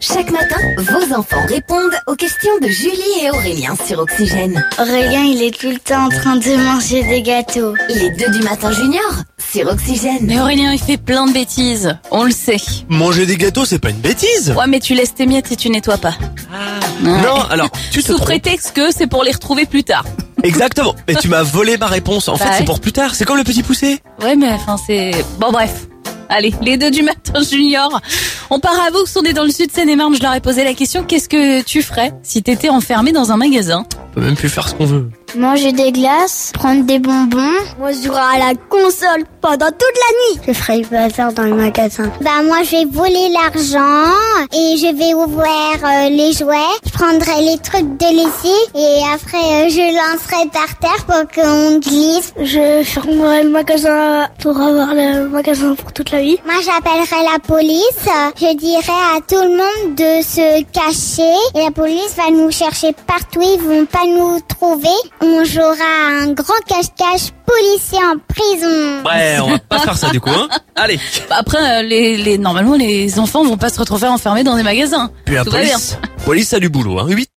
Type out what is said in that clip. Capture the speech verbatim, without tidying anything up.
Chaque matin, vos enfants répondent aux questions de Julie et Aurélien sur Oxygène. Aurélien, il est tout le temps en train de manger des gâteaux. Les deux du matin junior sur Oxygène. Mais Aurélien, il fait plein de bêtises. On le sait. Manger des gâteaux, c'est pas une bêtise. Ouais, mais tu laisses tes miettes et tu nettoies pas. Ah. Ouais. Non, alors, tu te Sous trompes. prétexte que c'est pour les retrouver plus tard. Exactement. Et tu m'as volé ma réponse. En Bah fait, c'est ouais. pour plus tard. C'est comme le petit poussé. Ouais, mais enfin, c'est... Bon, bref. Allez, les deux du matin junior. On part à Vaux, on est dans le sud Seine-et-Marne. Je leur ai posé la question, qu'est-ce que tu ferais si t'étais enfermé dans un magasin? On peut même plus faire ce qu'on veut. Manger des glaces, prendre des bonbons. Moi, je jouerai à la console pendant toute la nuit. Je ferai le bazar dans le magasin. Bah, moi, je vais voler l'argent et je vais ouvrir euh, les jouets. Je prendrai les trucs de lessive et après, euh, je lancerai par terre pour qu'on glisse. Je fermerai le magasin pour avoir le magasin pour toute la vie. Moi, j'appellerai la police. Je dirai à tout le monde de se cacher et la police va nous chercher partout. Ils vont pas nous trouver. On jouera un grand cache-cache policier en prison. Ouais, on va pas faire ça du coup, hein. Allez. Bah après, euh, les, les, normalement, les enfants vont pas se retrouver enfermés dans des magasins. Puis la Tout va bien. police. Police a du boulot, hein. huit